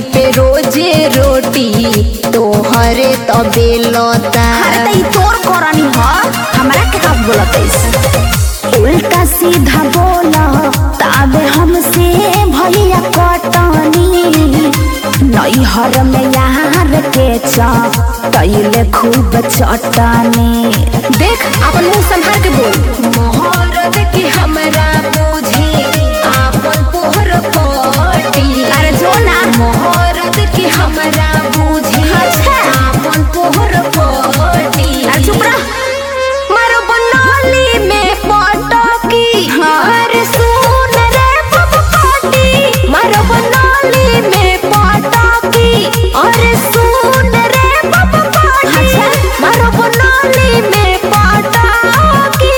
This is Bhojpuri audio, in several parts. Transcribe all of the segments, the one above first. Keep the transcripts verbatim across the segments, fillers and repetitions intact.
पे रोजे रोटी तोहरे तबे लता। अरे त ई तोर करनी ह हमरा के का बोलतइस। उल्टा सीधा बोला ताबे हमसे भैया कटनी। नैहर में यार के चा तैले खूब चटनी। देख अपन मुंह संभाल के बोल। मोहरत के हमरा बुझे आपन पोहर पटी। अरे जो ना मोहरत के हमरा बुझे आपन पोहर पटी। अरे चुप रह। मारो बनाली में पटकी अरे सुन रे पपटी। मारो बनाली में पटकी अरे सुन रे पपटी। मारो बनाली में पटकी।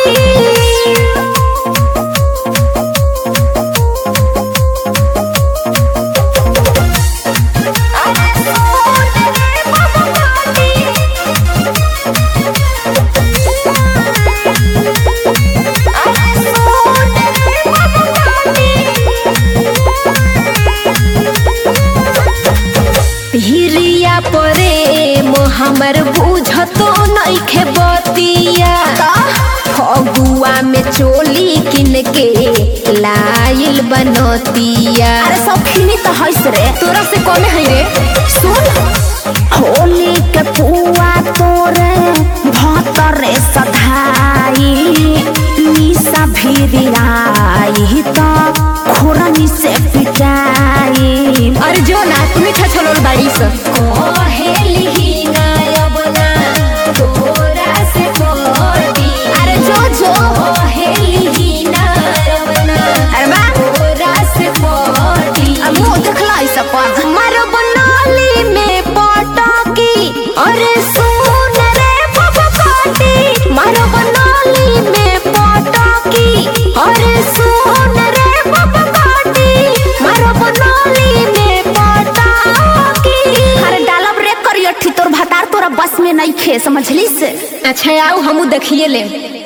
हिरिया प्रेम हमर बुझतो नइखे बतिया। फगुआ में चोली किन के लाइल बनतिया। अरे सब खिनी तो हंस रे तोरा से कमे है रे। सुन होली के पुआ तोरे भतरे सधाई। निशा भिरियाई तो खुरनी से पिटाई। अरे जो ना तुम्हें छछलोल बाड़ी से कोहेली ही गायब ना तोरा से पटी। अरे जो जो कोहेली ही गायब ना अरे बा तोरा से पटी। अब मुंह देखला ई सब पर। मारो बनाली में पटकी अरे सुन रे पपटी। मारो बनाली में पटकी अरे सुन रे पपटी। मारो बनाली में पटकी। अरे डालब रे करियठी तोर भतार तोरा बस में नहीं खे समझली से। अच्छा आओ हमू देखिए ले।